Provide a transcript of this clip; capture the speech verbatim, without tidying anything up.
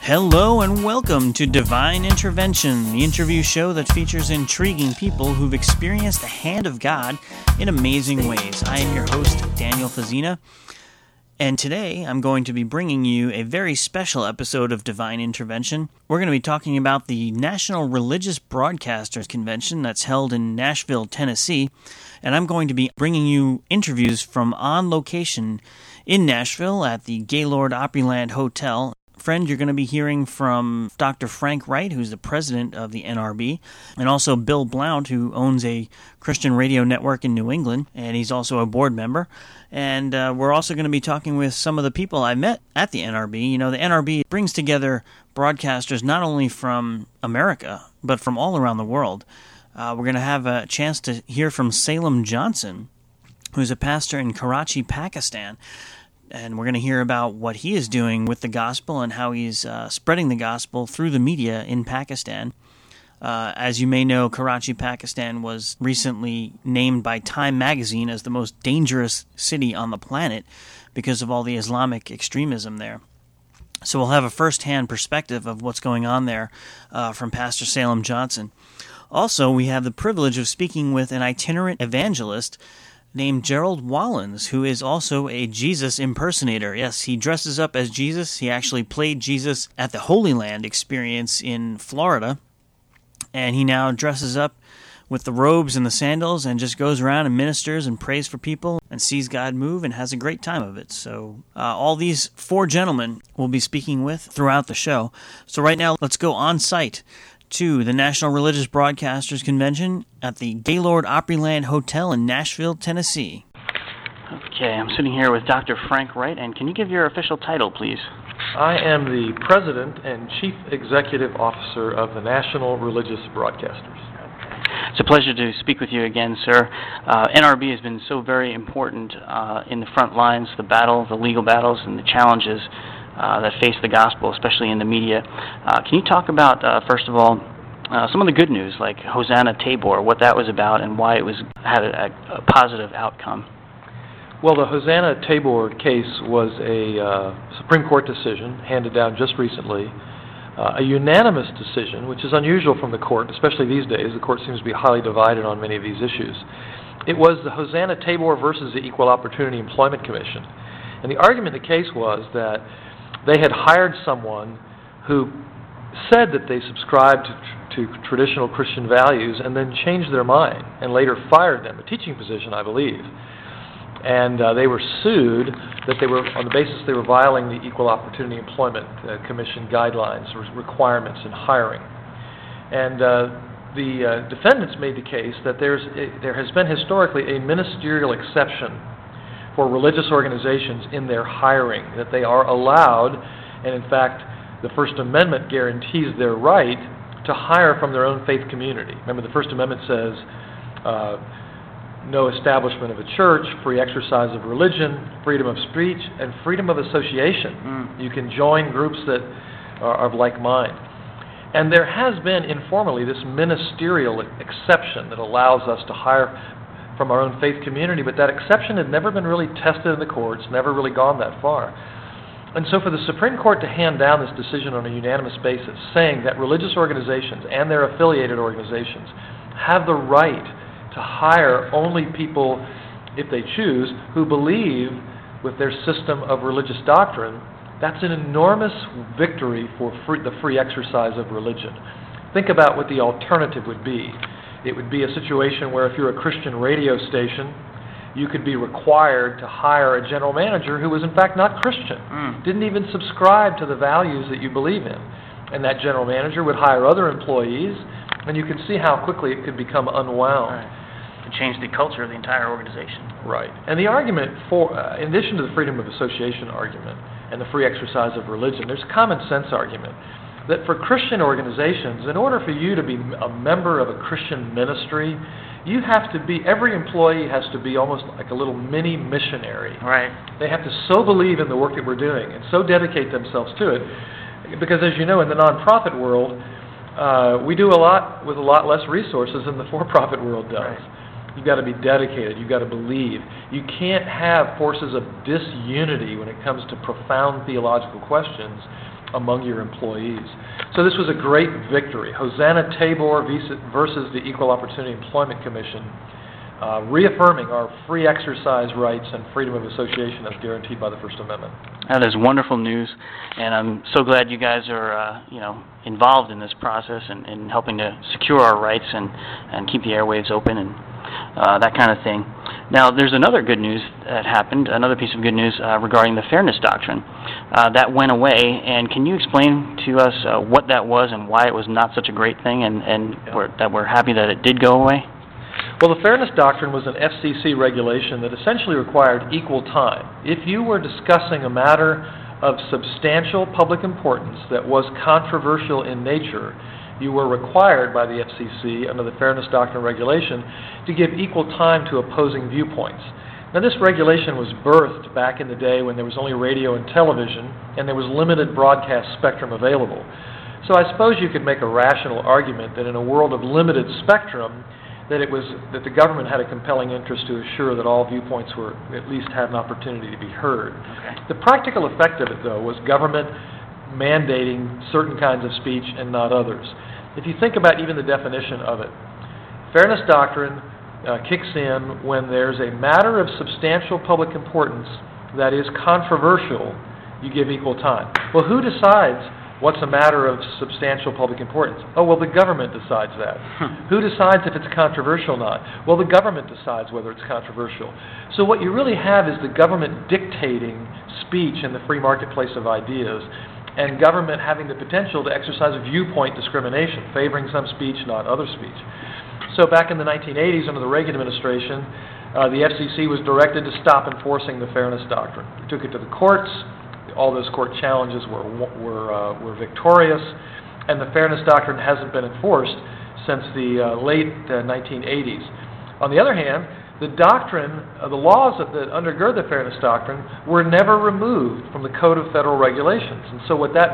Hello and welcome to Divine Intervention, the interview show that features intriguing people who've experienced the hand of God in amazing ways. I am your host, Daniel Fazina, and today I'm going to be bringing you a very special episode of Divine Intervention. We're going to be talking about the National Religious Broadcasters Convention that's held in Nashville, Tennessee, and I'm going to be bringing you interviews from on location in Nashville at the Gaylord Opryland Hotel. Friend, you're going to be hearing from Doctor Frank Wright, who's the president of the N R B, and also Bill Blount, who owns a Christian radio network in New England, and he's also a board member. And uh, we're also going to be talking with some of the people I met at the N R B. You know, the N R B brings together broadcasters not only from America, but from all around the world. Uh, we're going to have a chance to hear from Salem Johnson, who's a pastor in Karachi, Pakistan. And we're going to hear about what he is doing with the gospel and how he's uh, spreading the gospel through the media in Pakistan. Uh, as you may know, Karachi, Pakistan was recently named by Time magazine as the most dangerous city on the planet because of all the Islamic extremism there. So we'll have a first-hand perspective of what's going on there uh, from Pastor Salem Johnson. Also, we have the privilege of speaking with an itinerant evangelist named Gerald Wallens, who is also a Jesus impersonator. Yes, he dresses up as Jesus. He actually played Jesus at the Holy Land experience in Florida, and he now dresses up with the robes and the sandals and just goes around and ministers and prays for people and sees God move and has a great time of it. So uh, all these four gentlemen we'll be speaking with throughout the show. So right now, let's go on site to the National Religious Broadcasters Convention at the Gaylord Opryland Hotel in Nashville, Tennessee. Okay, I'm sitting here with Doctor Frank Wright, and can you give your official title, please? I am the President and Chief Executive Officer of the National Religious Broadcasters. It's a pleasure to speak with you again, sir. Uh, N R B has been so very important uh, in the front lines, the battle, the legal battles, and the challenges Uh, that face the gospel, especially in the media. Uh, can you talk about, uh, first of all, uh, some of the good news, like Hosanna Tabor, what that was about and why it was had a, a positive outcome? Well, the Hosanna Tabor case was a uh, Supreme Court decision handed down just recently, uh, a unanimous decision, which is unusual from the court, especially these days. The court seems to be highly divided on many of these issues. It was the Hosanna Tabor versus the Equal Opportunity Employment Commission. And the argument in the case was that they had hired someone who said that they subscribed to, to traditional Christian values and then changed their mind and later fired them, a teaching position, I believe. And uh, they were sued that they were, on the basis they were violating the Equal Opportunity Employment uh, Commission guidelines or requirements in hiring. And uh, the uh, defendants made the case that there's a, there has been historically a ministerial exception for religious organizations in their hiring, that they are allowed, and in fact, the First Amendment guarantees their right to hire from their own faith community. Remember, the First Amendment says uh, no establishment of a church, free exercise of religion, freedom of speech, and freedom of association. Mm. You can join groups that are of like mind. And there has been, informally, this ministerial exception that allows us to hire from our own faith community, but that exception had never been really tested in the courts, never really gone that far. And so for the Supreme Court to hand down this decision on a unanimous basis, saying that religious organizations and their affiliated organizations have the right to hire only people, if they choose, who believe with their system of religious doctrine, that's an enormous victory for free, the free exercise of religion. Think about what the alternative would be. It would be a situation where if you're a Christian radio station, you could be required to hire a general manager who was in fact not Christian, mm. didn't even subscribe to the values that you believe in. And that general manager would hire other employees, and you can see how quickly it could become unwound. Right. It changed the culture of the entire organization. Right. And the argument for, uh, in addition to the freedom of association argument and the free exercise of religion, there's a common sense argument that for Christian organizations, in order for you to be a member of a Christian ministry, you have to be, every employee has to be almost like a little mini missionary. Right. They have to so believe in the work that we're doing and so dedicate themselves to it. Because as you know, in the nonprofit world, uh, we do a lot with a lot less resources than the for-profit world does. Right. You've got to be dedicated. You've got to believe. You can't have forces of disunity when it comes to profound theological questions among your employees. So this was a great victory. Hosanna Tabor versus the Equal Opportunity Employment Commission, uh, reaffirming our free exercise rights and freedom of association as guaranteed by the First Amendment. That is wonderful news, and I'm so glad you guys are, uh, you know, involved in this process and, and helping to secure our rights and, and keep the airwaves open and uh, that kind of thing. Now, there's another good news that happened, another piece of good news uh, regarding the Fairness Doctrine. Uh, that went away, and can you explain to us uh, what that was and why it was not such a great thing, and, and yeah. we're, that we're happy that it did go away? Well, the Fairness Doctrine was an F C C regulation that essentially required equal time. If you were discussing a matter of substantial public importance that was controversial in nature, you were required by the F C C under the Fairness Doctrine regulation to give equal time to opposing viewpoints. Now, this regulation was birthed back in the day when there was only radio and television and there was limited broadcast spectrum available. So I suppose you could make a rational argument that in a world of limited spectrum, that it was that the government had a compelling interest to assure that all viewpoints were at least had an opportunity to be heard. Okay. The practical effect of it, though, was government mandating certain kinds of speech and not others. If you think about even the definition of it, Fairness Doctrine uh, kicks in when there's a matter of substantial public importance that is controversial, you give equal time. Well, who decides what's a matter of substantial public importance? Oh, well, the government decides that. Who decides if it's controversial or not? Well, the government decides whether it's controversial. So what you really have is the government dictating speech in the free marketplace of ideas, and government having the potential to exercise viewpoint discrimination, favoring some speech, not other speech. So back in the nineteen eighties, under the Reagan administration, uh, the F C C was directed to stop enforcing the Fairness Doctrine. They took it to the courts. All those court challenges were were uh, were victorious, and the Fairness Doctrine hasn't been enforced since the uh, late uh, nineteen eighties. On the other hand, the doctrine, uh, the laws that, that undergird the Fairness Doctrine were never removed from the Code of Federal Regulations. And so what that